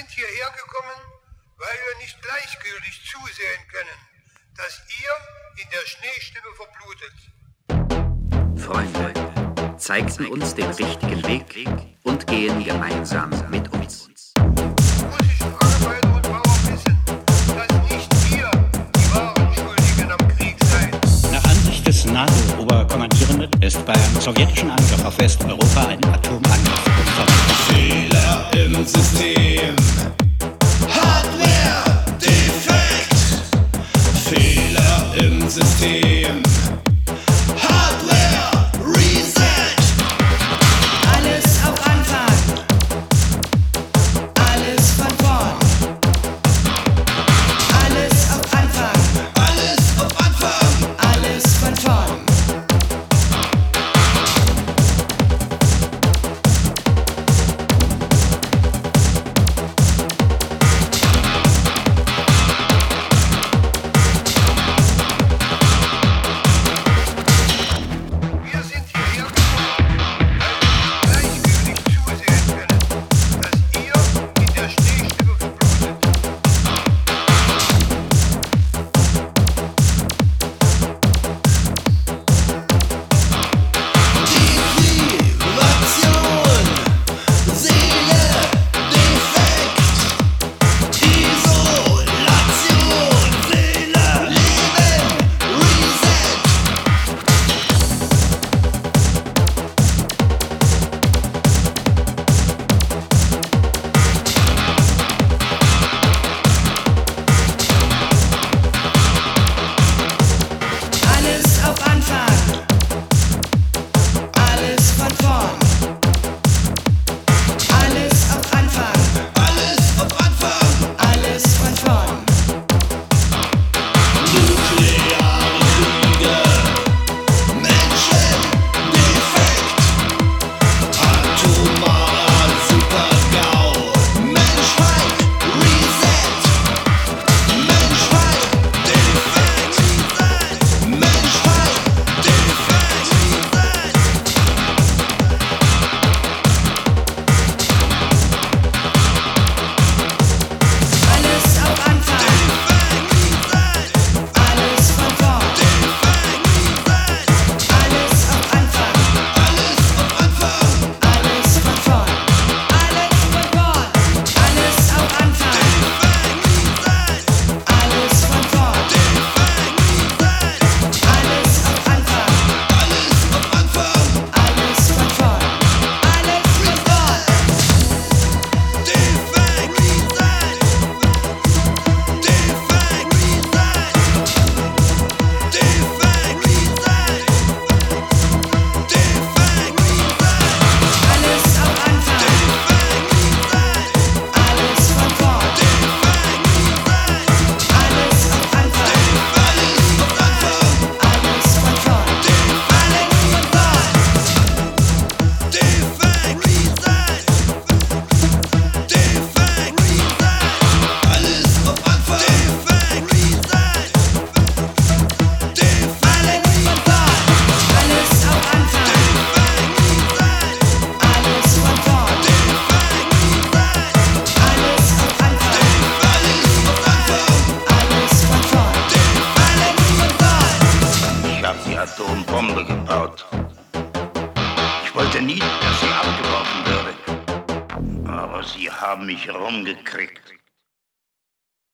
sind hierher gekommen, weil wir nicht gleichgültig zusehen können, dass ihr in der Schneeschnippe verblutet. Freunde zeigten uns den richtigen Weg und gehen gemeinsam mit uns. Russischen Arbeiter und Bauern wissen, dass nicht ihr die wahren Schuldigen am Krieg seid. Nach Ansicht des NATO-Oberkommandierenden ist beim sowjetischen Angriff auf Westeuropa ein Atomangriff unvermeidbar. Fehler im System. Hardware defekt. Fehler im System. Hardware reset. Alles auf Anfang. Alles von vorn. Alles auf Anfang. Alles auf Anfang. Alles von vorn. Wir sind hierher gekommen, weil wir nicht gleichgültig zusehen können, dass ihr in der Schneeschnippe verblutet. Deprivation. Seele defekt. Isolation. Seele Leben reset. Alles auf Anfang. Alles von vorn. Alles auf Anfang. Alles auf Anfang. Alles von vorn. Nukleare Kriege. Menschen defekt. Atomarer Super-GAU. Menschheit reset. Menschheit defekt. Menschheit defekt. Alles auf Anfang. Alles von vorn. Alles auf Anfang. Alles auf Anfang. Alles von vorn. Alles von vorn. Alles auf Anfang. Alles von vorn. Alles auf Anfang. Alles auf Anfang. Alles von vorn. Alles von vorn. Defekt. Defekt. Alles auf Anfang. Alles von vorn. Alles auf Anfang. Alles von vorn. Alles von vorn. Alles auf Anfang. Alles von vorn. Alles auf Anfang. Alles von vorn. Alles auf Anfang. Alles von vorn. Alles von vorn. Ich habe die Atombombe gebaut. Ich wollte nie, dass sie abgeworfen würde. Aber sie haben mich rumgekriegt.